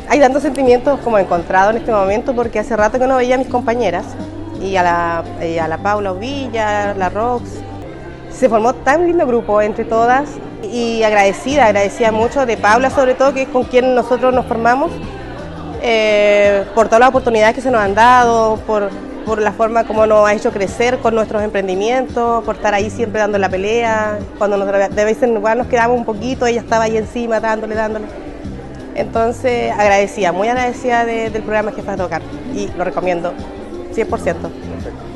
Hay tantos sentimientos como encontrados en este momento porque hace rato que no veía a mis compañeras y a la Paula Ovilla, la Rox. Se formó tan lindo grupo entre todas y agradecida mucho de Paula sobre todo, que es con quien nosotros nos formamos, por todas las oportunidades que se nos han dado, por la forma como nos ha hecho crecer con nuestros emprendimientos, por estar ahí siempre dando la pelea. Cuando de vez en cuando nos quedamos un poquito, ella estaba ahí encima dándole. Entonces, muy agradecida del programa Jefas de Hogar y lo recomiendo 100%.